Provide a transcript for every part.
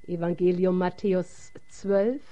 Evangelium Matthäus 12,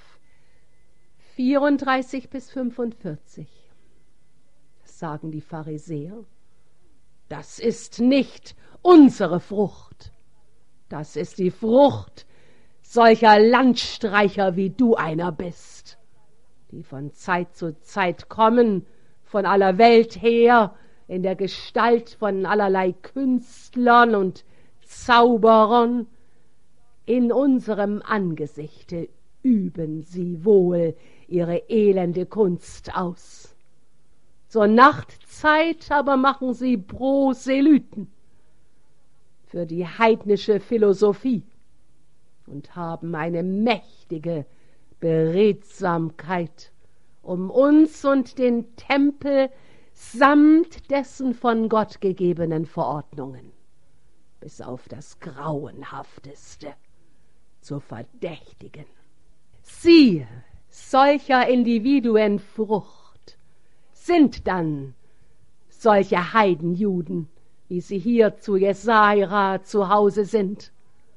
34 bis 45. Das sagen die Pharisäer. Das ist nicht unsere Frucht. Das ist die Frucht solcher Landstreicher, wie du einer bist, die von Zeit zu Zeit kommen, von aller Welt her, in der Gestalt von allerlei Künstlern und Zauberern. In unserem Angesichte üben sie wohl ihre elende Kunst aus. Zur Nachtzeit aber machen sie Proselyten für die heidnische Philosophie und haben eine mächtige Beredsamkeit, um uns und den Tempel samt dessen von Gott gegebenen Verordnungen bis auf das Grauenhafteste zu verdächtigen. Siehe, solcher Individuen Frucht sind dann solche Heidenjuden, wie sie hier zu Jesaja zu Hause sind.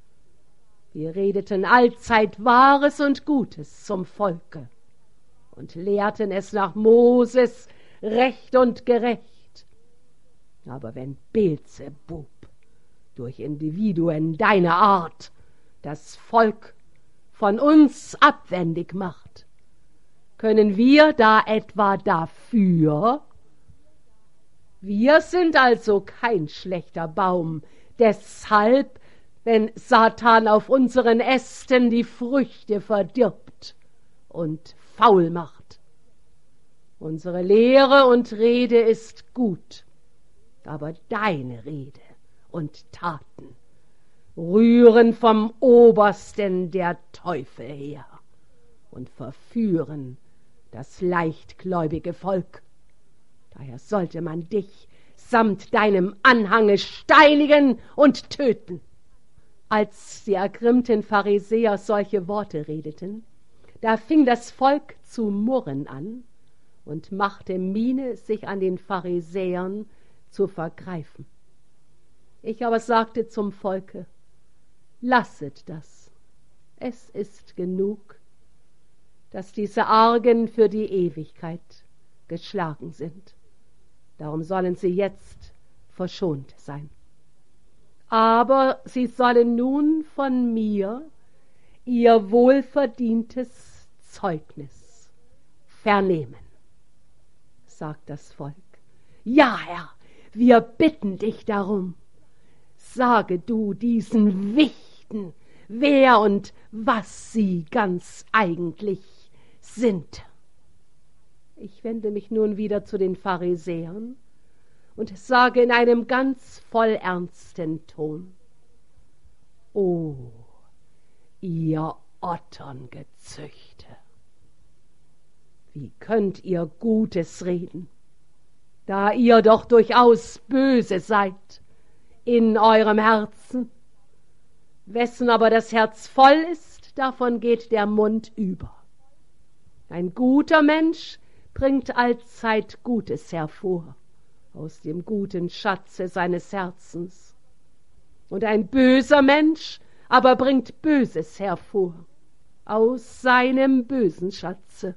Wir redeten allzeit Wahres und Gutes zum Volke und lehrten es nach Moses recht und gerecht. Aber wenn Beelzebub durch Individuen deiner Art das Volk von uns abwendig macht, können wir da etwa dafür? Wir sind also kein schlechter Baum, deshalb, wenn Satan auf unseren Ästen die Früchte verdirbt und faul macht. Unsere Lehre und Rede ist gut, aber deine Rede und Taten rühren vom Obersten der Teufel her und verführen das leichtgläubige Volk. Daher sollte man dich samt deinem Anhange steinigen und töten. Als die ergrimmten Pharisäer solche Worte redeten, da fing das Volk zu murren an und machte Miene, sich an den Pharisäern zu vergreifen. Ich aber sagte zum Volke: Lasset das, es ist genug, dass diese Argen für die Ewigkeit geschlagen sind. Darum sollen sie jetzt verschont sein. Aber sie sollen nun von mir ihr wohlverdientes Zeugnis vernehmen, sagt das Volk. Ja, Herr, wir bitten dich darum. Sage du diesen Wichten, wer und was sie ganz eigentlich sind. Ich wende mich nun wieder zu den Pharisäern und sage in einem ganz voll ernsten Ton: O, ihr Otterngezüchte, wie könnt ihr Gutes reden, da ihr doch durchaus böse seid in eurem Herzen? Wessen aber das Herz voll ist, davon geht der Mund über. Ein guter Mensch bringt allzeit Gutes hervor aus dem guten Schatze seines Herzens. Und ein böser Mensch aber bringt Böses hervor aus seinem bösen Schatze.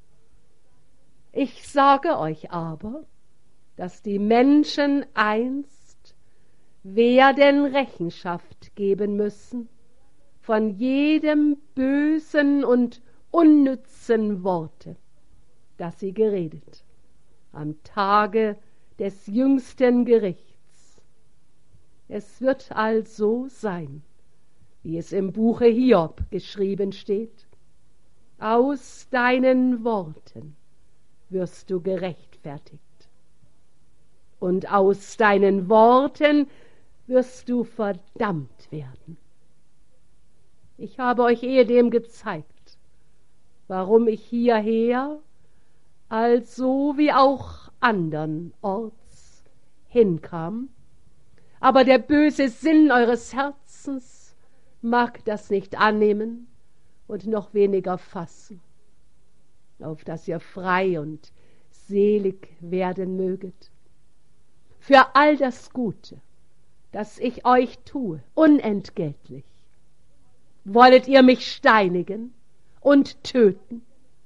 Ich sage euch aber, dass die Menschen einst werden Rechenschaft geben müssen von jedem bösen und unnützen Worte, das sie geredet am Tage des jüngsten Gerichts. Es wird also sein, wie es im Buche Hiob geschrieben steht: Aus deinen Worten wirst du gerechtfertigt, und aus deinen Worten wirst du verdammt werden. Ich habe euch ehedem gezeigt, warum ich hierher, also wie auch andernorts, hinkam. Aber der böse Sinn eures Herzens mag das nicht annehmen und noch weniger fassen, auf dass ihr frei und selig werden möget. Für all das Gute, das ich euch tue, unentgeltlich, wollet ihr mich steinigen und töten?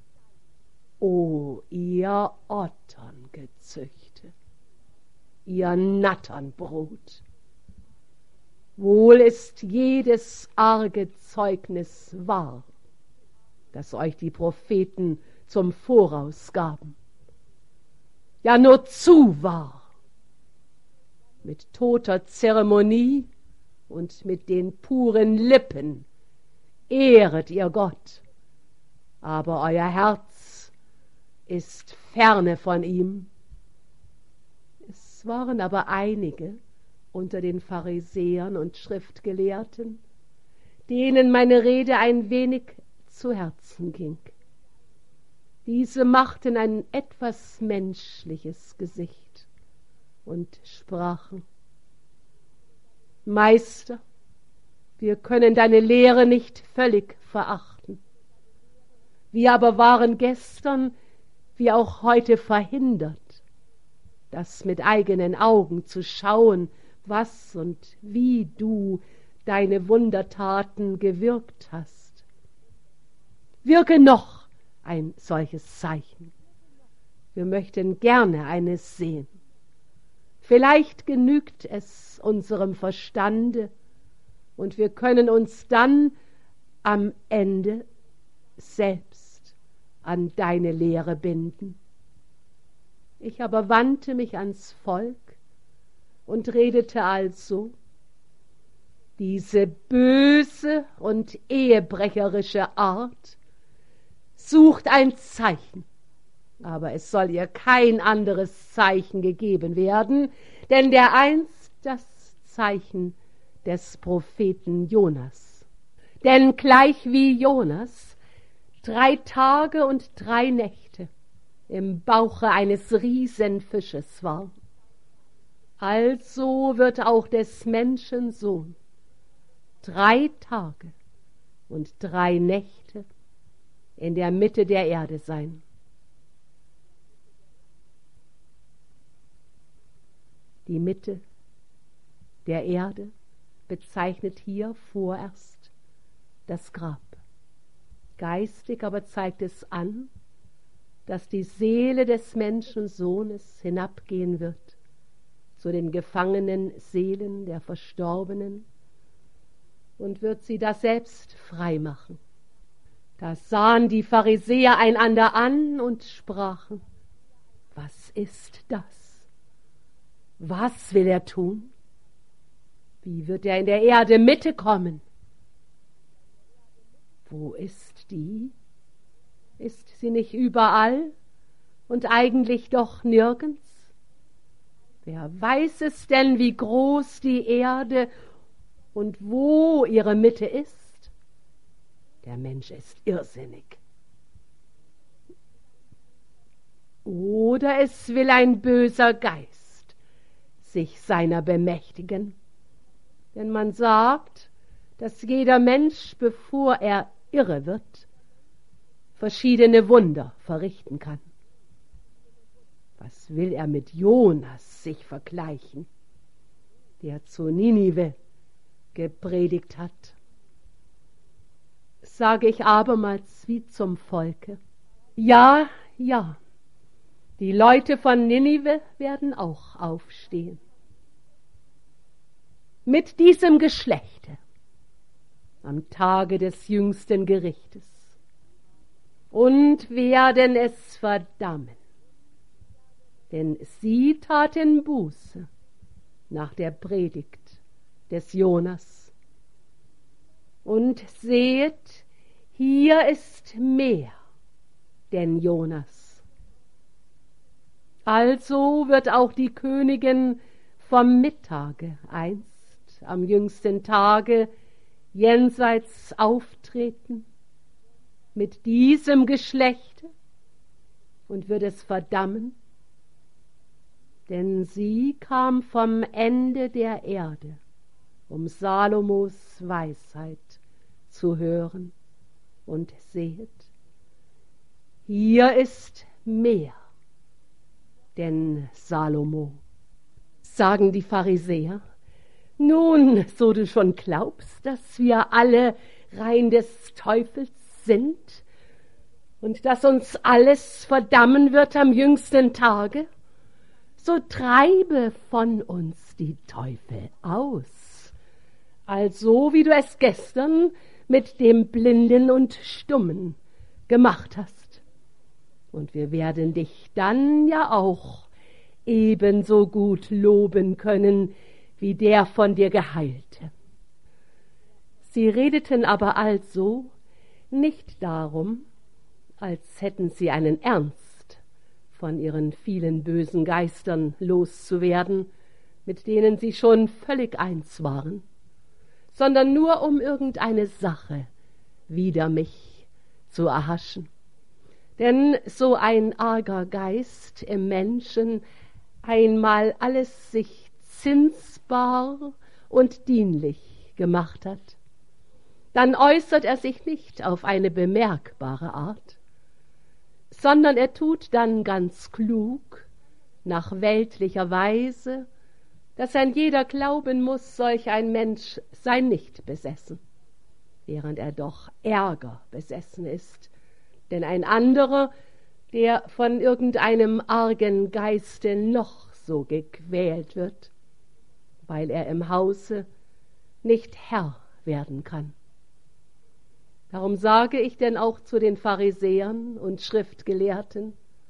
O ihr Otterngezüchte, ihr Natternbrut! Wohl ist jedes arge Zeugnis wahr, das euch die Propheten zum Voraus gaben. Ja, nur zu wahr. Mit toter Zeremonie und mit den puren Lippen ehret ihr Gott, aber euer Herz ist ferne von ihm. Es waren aber einige unter den Pharisäern und Schriftgelehrten, denen meine Rede ein wenig zu Herzen ging. Diese machten ein etwas menschliches Gesicht und sprachen: Meister, wir können deine Lehre nicht völlig verachten. Wir aber waren gestern wie auch heute verhindert, das mit eigenen Augen zu schauen, was und wie du deine Wundertaten gewirkt hast. Wirke noch ein solches Zeichen. Wir möchten gerne eines sehen. Vielleicht genügt es unserem Verstande, und wir können uns dann am Ende selbst an deine Lehre binden. Ich aber wandte mich ans Volk und redete also: Diese böse und ehebrecherische Art sucht ein Zeichen, aber es soll ihr kein anderes Zeichen gegeben werden, denn dereinst das Zeichen des Propheten Jonas. Denn gleich wie Jonas 3 Tage und 3 Nächte im Bauche eines Riesenfisches war, also wird auch des Menschen Sohn 3 Tage und 3 Nächte in der Mitte der Erde sein. Die Mitte der Erde bezeichnet hier vorerst das Grab. Geistig aber zeigt es an, dass die Seele des Menschensohnes hinabgehen wird zu den gefangenen Seelen der Verstorbenen und wird sie daselbst frei machen. Da sahen die Pharisäer einander an und sprachen: Was ist das? Was will er tun? Wie wird er in der Erde Mitte kommen? Wo ist die? Ist sie nicht überall und eigentlich doch nirgends? Wer weiß es denn, wie groß die Erde und wo ihre Mitte ist? Der Mensch ist irrsinnig. Oder es will ein böser Geist sich seiner bemächtigen. Denn man sagt, dass jeder Mensch, bevor er irre wird, verschiedene Wunder verrichten kann. Was will er mit Jonas sich vergleichen, der zu Ninive gepredigt hat? Sage ich abermals wie zum Volke: Ja, ja, die Leute von Ninive werden auch aufstehen. Mit diesem Geschlechte am Tage des jüngsten Gerichtes und werden es verdammen. Denn sie taten Buße nach der Predigt des Jonas. Und sehet, hier ist mehr denn Jonas. Also wird auch die Königin vom Mittage einst am jüngsten Tage jenseits auftreten mit diesem Geschlechte und wird es verdammen, denn sie kam vom Ende der Erde, um Salomos Weisheit zu hören. Und sehet, hier ist mehr denn Salomo. Sagen die Pharisäer: Nun, so du schon glaubst, dass wir alle rein des Teufels sind und dass uns alles verdammen wird am jüngsten Tage, so treibe von uns die Teufel aus, also wie du es gestern mit dem Blinden und Stummen gemacht hast. Und wir werden dich dann ja auch ebenso gut loben können, wie der von dir Geheilte. Sie redeten aber also nicht darum, als hätten sie einen Ernst, von ihren vielen bösen Geistern loszuwerden, mit denen sie schon völlig eins waren, sondern nur um irgendeine Sache wider mich zu erhaschen. Denn so ein arger Geist im Menschen einmal alles sich zinsbar und dienlich gemacht hat, dann äußert er sich nicht auf eine bemerkbare Art, sondern er tut dann ganz klug, nach weltlicher Weise, dass ein jeder glauben muss, solch ein Mensch sei nicht besessen, während er doch Ärger besessen ist. Denn ein anderer, der von irgendeinem argen Geiste noch so gequält wird, weil er im Hause nicht Herr werden kann. Darum sage ich denn auch zu den Pharisäern und Schriftgelehrten,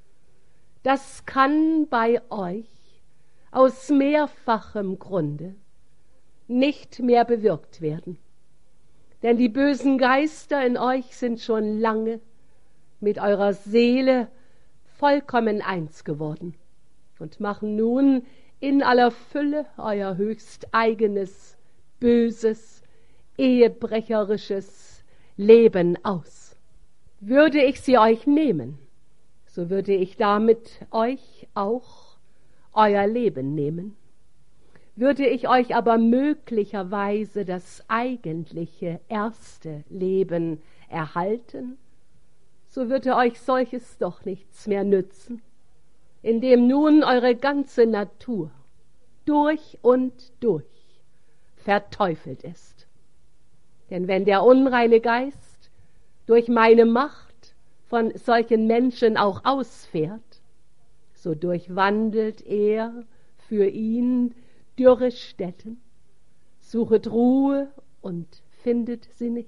das kann bei euch aus mehrfachem Grunde nicht mehr bewirkt werden. Denn die bösen Geister in euch sind schon lange mit eurer Seele vollkommen eins geworden und machen nun in aller Fülle euer höchst eigenes, böses, ehebrecherisches Leben aus. Würde ich sie euch nehmen, so würde ich damit euch auch euer Leben nehmen. Würde ich euch aber möglicherweise das eigentliche erste Leben erhalten, so würde euch solches doch nichts mehr nützen, indem nun eure ganze Natur durch und durch verteufelt ist. Denn wenn der unreine Geist durch meine Macht von solchen Menschen auch ausfährt, so durchwandelt er für ihn dürre Stätten, suchet Ruhe und findet sie nicht.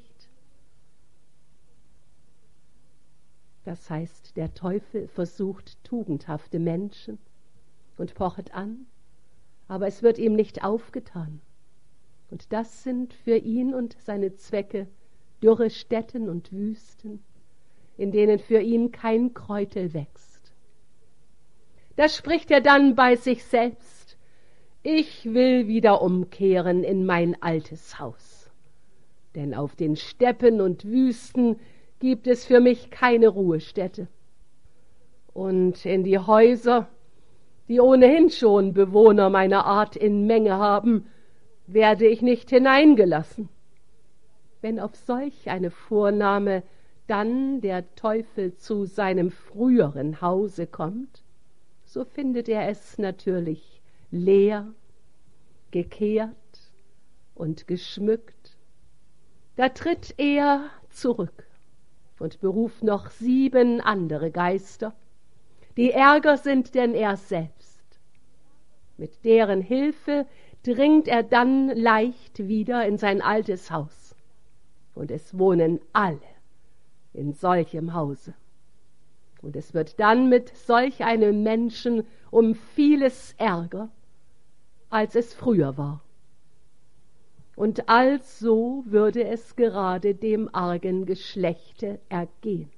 Das heißt, der Teufel versucht tugendhafte Menschen und pochet an, aber es wird ihm nicht aufgetan. Und das sind für ihn und seine Zwecke dürre Stätten und Wüsten, in denen für ihn kein Kräutel wächst. Da spricht er dann bei sich selbst: Ich will wieder umkehren in mein altes Haus, denn auf den Steppen und Wüsten gibt es für mich keine Ruhestätte. Und in die Häuser, die ohnehin schon Bewohner meiner Art in Menge haben, werde ich nicht hineingelassen. Wenn auf solch eine Vornahme dann der Teufel zu seinem früheren Hause kommt, so findet er es natürlich leer, gekehrt und geschmückt. Da tritt er zurück und beruft noch 7 andere Geister, die ärger sind denn er selbst. Mit deren Hilfe dringt er dann leicht wieder in sein altes Haus, und es wohnen alle in solchem Hause. Und es wird dann mit solch einem Menschen um vieles ärger, als es früher war. Und also würde es gerade dem argen Geschlechte ergehen.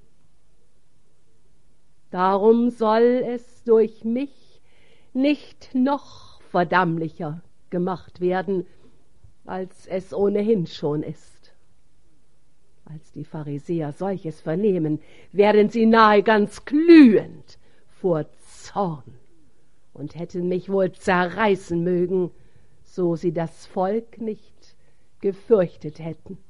Darum soll es durch mich nicht noch verdammlicher gemacht werden, als es ohnehin schon ist. Als die Pharisäer solches vernehmen, werden sie nahe ganz glühend vor Zorn und hätten mich wohl zerreißen mögen, so sie das Volk nicht gefürchtet hätten.